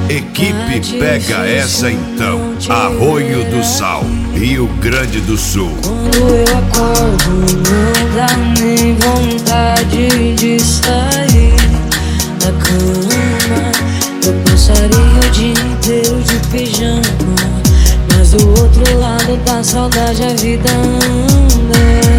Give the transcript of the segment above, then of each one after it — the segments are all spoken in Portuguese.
Equipe Pega Essa Então, Arroio do Sal, Rio Grande do Sul. Quando eu acordo não dá nem vontade de sair da cama. Eu passaria o dia inteiro de pijama, mas do outro lado da saudade a vida anda.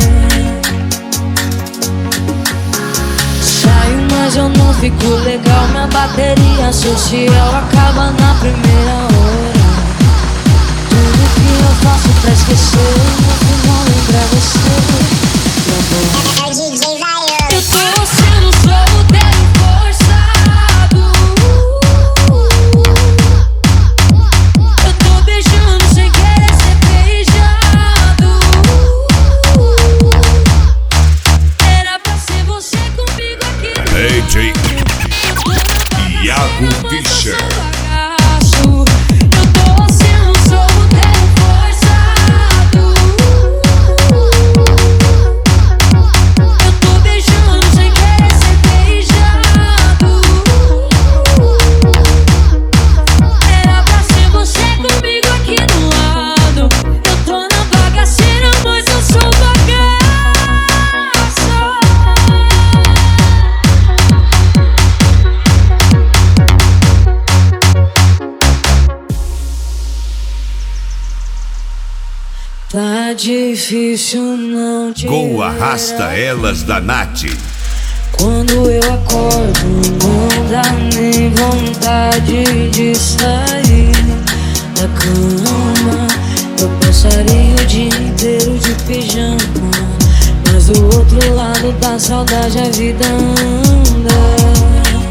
Mas eu não fico legal, minha bateria social acaba na primeira hora. Tudo que eu faço pra esquecer, no final lembra você. É o DJ Vaiano. Eu tô sendo solteiro forçado. Eu tô beijando sem querer ser beijado. Era pra ser você comigo aqui. DJ Iago Fischer. Eu tô sendo solteiro forçado. Eu tô beijando sem querer ser beijado. Era pra ser você comigo aqui do lado. Eu tô na bagaceira, mas eu sou bagaça. Tá difícil não te Gol Arrasta Elas da Nath. Quando eu acordo não dá nem vontade de sair da cama. Eu passaria o dia inteiro de pijama, mas do outro lado da saudade a vida anda.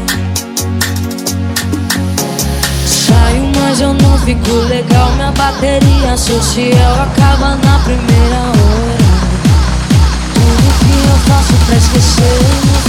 Mas eu não fico legal, minha bateria social acaba na primeira hora. Tudo que eu faço pra esquecer,